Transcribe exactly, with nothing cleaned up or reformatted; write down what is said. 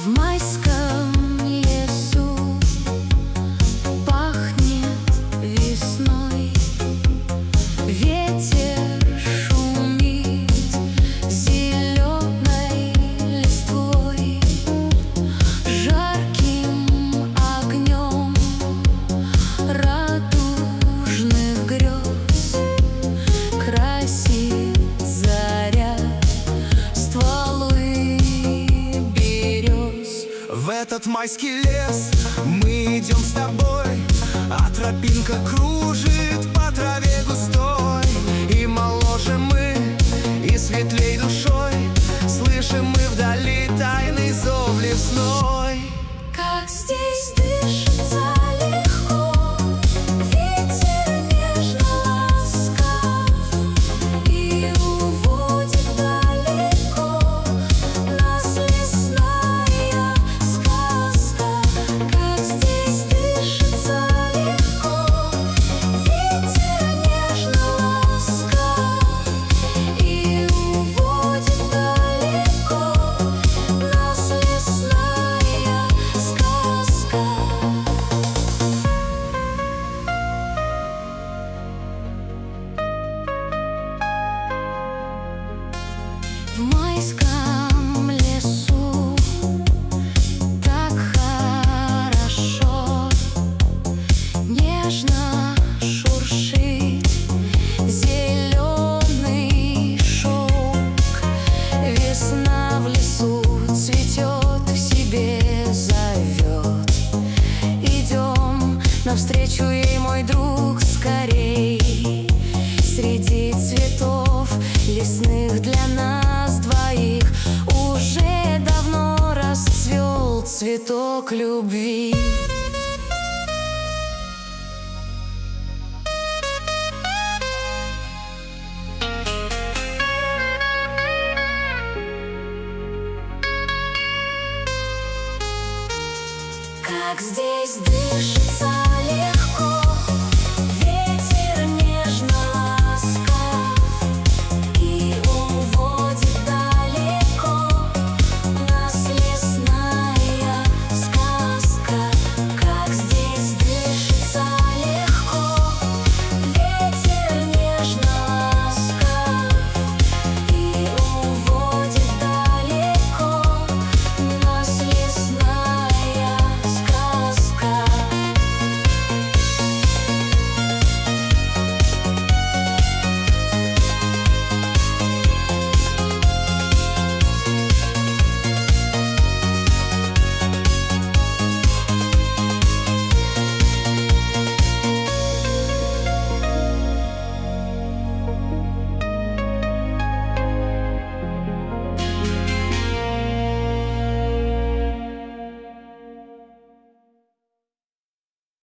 В майском лесу пахнет весной, ветер шумит зеленой листвой, жарким огнем радужных грез красит заря стволы берез. В этот майский лес мы идем с тобой, а тропинка кружит по траве густой. И моложе мы, и светлей душой слышим мы вдали тайный зов лесной. Как здесь дышится легко, ветер нежно ласкав и уводит далеко нас лесная сказка. Как здесь дышится легко, ветер нежно ласкав и уводит далеко нас лесная сказка. В майском лесу так хорошо, нежно шуршит зеленый шелк. Весна в лесу цветет, к себе зовет. Идем навстречу ей, мой друг, скорей. Среди цветов лесных для нас двоих уже давно расцвел цветок любви. Как здесь дышится